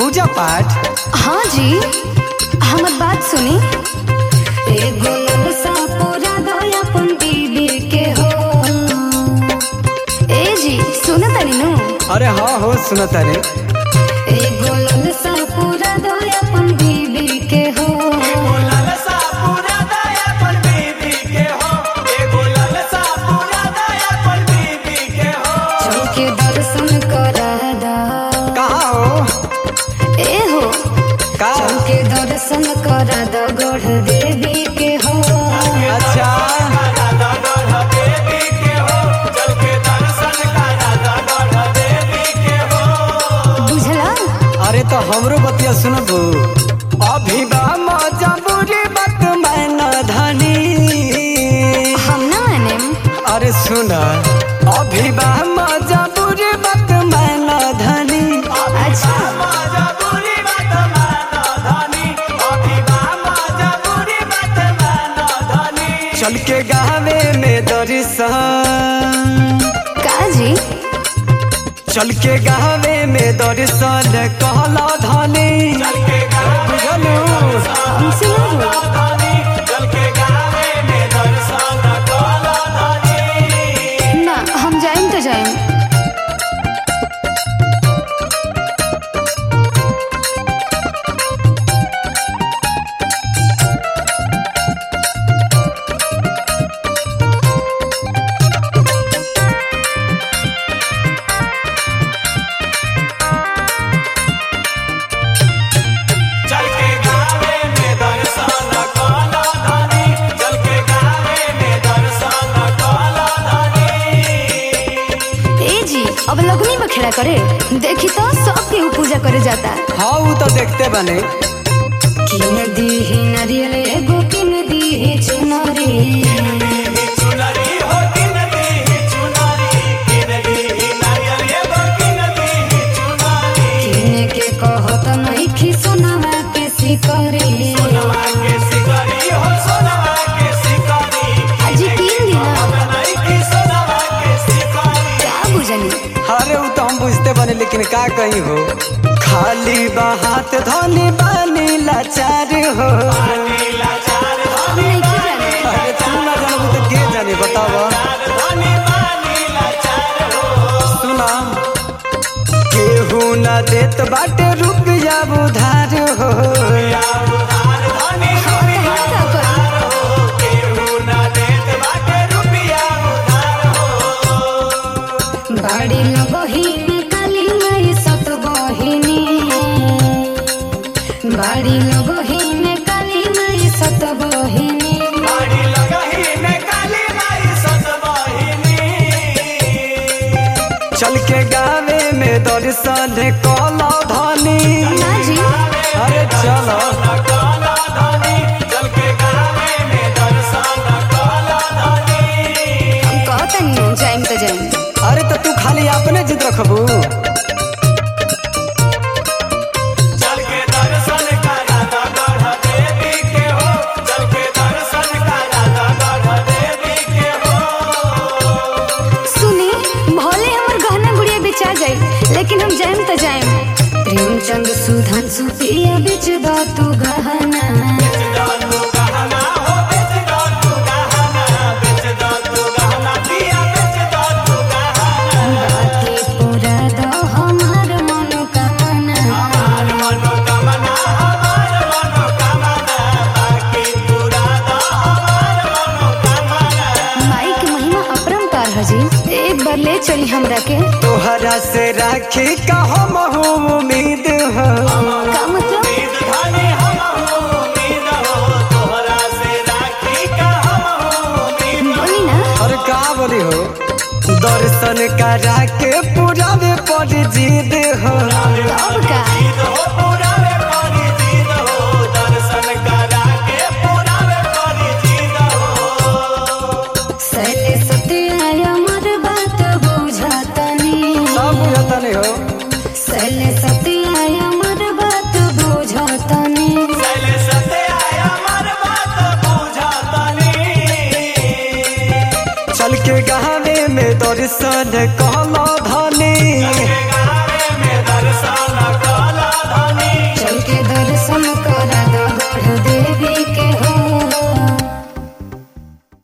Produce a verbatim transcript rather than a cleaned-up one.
पूजा पाठ। हाँ जी, हमर बात सुनी। एगो ललसा पूरा दया अपन बीबी के हो। ए जी सुना तानी नु। अरे हाँ हो सुना तारे। एगो ललसा पूरा दया अपन बीबी के हो। एगो ललसा पूरा दया अपन बीबी के हो। एगो ललसा पूरा दया अपन बीबी के हो। चौके दर्शन करा दा। कहाँ हो? ए हो का? चौके दर्शन करा दा गढ़ देवी के हो। अच्छा बुझला? अरे तो हमरो बतिया सुनबू। अभी बा मजा बुरी बात मैं न धनी। हम ना माने। अरे सुना अभी बा मजा बुरी बात मैं न धनी। अच्छा चल के गावे में दर्शन। का जी? चल के गावे में दर्शन कहला धनी। बुझलू? हमसे ना बोल। ना हम जाएं तो जाएं। अब लगनी में खेला करे देखी तो सब केहू पूजा करे जाता। हाँ वो तो देखते बने। किन दी ही नारियल एगो किन दी ही चुनरी। किन के कहत नहीं खी सोनावा के सिकरी। अजी तीन दिन अरे वो तो हम बुझते बने लेकिन का कहीं हो। खाली बात धनी बानी लाचार हो। अरे तू ना जानबू तो के जाने बतावा। सुना केहू ना देत बाटे रुपया उधार हो। बाड़ी लगही में काली माई सत बहिनी। बाड़ी लगही में काली माई सत बहिनी। चल के गावे में दर्शन कहला धनी। अरे चलो हम कहतनी जाइम तो जाइम। अरे तो तू खाली अपने जिद रखबू। सुनी भले हमर गहना गुड़िया बेचा जाए लेकिन हम जाइम तो जाइम। प्रेमचंद सुधान सुपिया बेच दा तू गहना। एक बार ले चली हमरा के। तोहरा से राखी का हम उम्मीद हो। का मतलब? बोली ना। अरे का बोली हो। दर्शन करा के पूरा में पड़ जीद हो। तब का? सैले सत्या हमर बात बुझतनी। सब बुझतनी हो। सैले सत्या हमर बात बुझतनी। चल के गावे में दर्शन कहला